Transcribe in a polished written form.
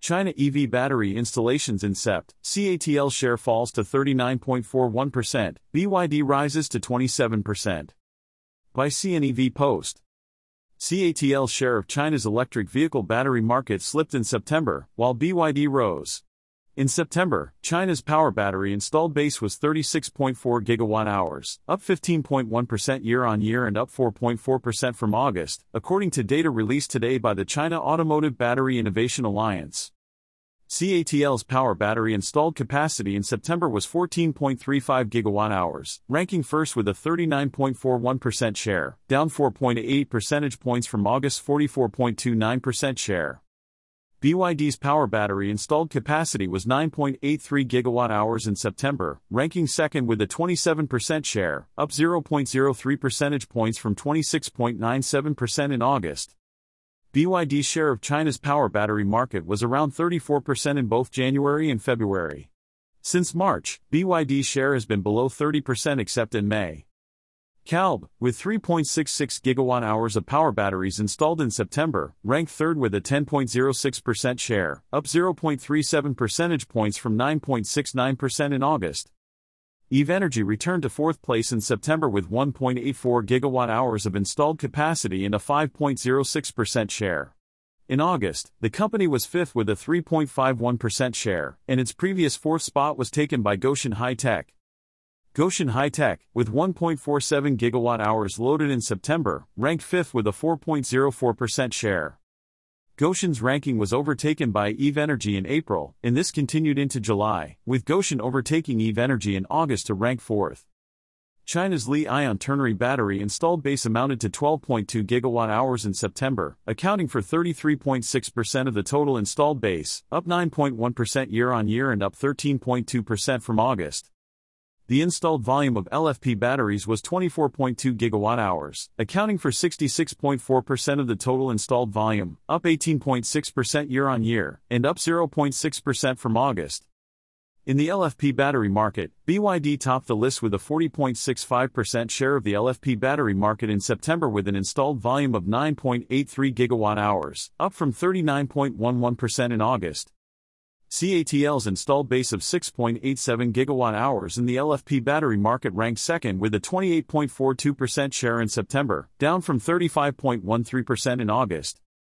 China EV battery installations in Sept. CATL share falls to 39.41%, BYD rises to 27%. By CNEV Post. CATL's share of China's electric vehicle battery market slipped in September, while BYD rose. In September, China's power battery installed base was 36.4 gigawatt-hours, up 15.1% year-on-year and up 4.4% from August, according to data released today by the China Automotive Battery Innovation Alliance. CATL's power battery installed capacity in September was 14.35 gigawatt-hours, ranking first with a 39.41% share, down 4.8 percentage points from August's 44.29% share. BYD's power battery installed capacity was 9.83 gigawatt-hours in September, ranking second with a 27% share, up 0.03 percentage points from 26.97% in August. BYD's share of China's power battery market was around 34% in both January and February. Since March, BYD's share has been below 30% except in May. CALB, with 3.66 gigawatt-hours of power batteries installed in September, ranked third with a 10.06% share, up 0.37 percentage points from 9.69% in August. EVE Energy returned to fourth place in September with 1.84 gigawatt-hours of installed capacity and a 5.06% share. In August, the company was fifth with a 3.51% share, and its previous fourth spot was taken by Gotion High-Tech. Gotion High-Tech, with 1.47 gigawatt-hours loaded in September, ranked fifth with a 4.04% share. Gotion's ranking was overtaken by EVE Energy in April, and this continued into July, with Gotion overtaking EVE Energy in August to rank fourth. China's Li-ion ternary battery installed base amounted to 12.2 gigawatt-hours in September, accounting for 33.6% of the total installed base, up 9.1% year-on-year and up 13.2% from August. The installed volume of LFP batteries was 24.2 gigawatt-hours, accounting for 66.4% of the total installed volume, up 18.6% year-on-year, and up 0.6% from August. In the LFP battery market, BYD topped the list with a 40.65% share of the LFP battery market in September with an installed volume of 9.83 gigawatt-hours, up from 39.11% in August. CATL's installed base of 6.87 gigawatt-hours in the LFP battery market ranked second with a 28.42% share in September, down from 35.13% in August.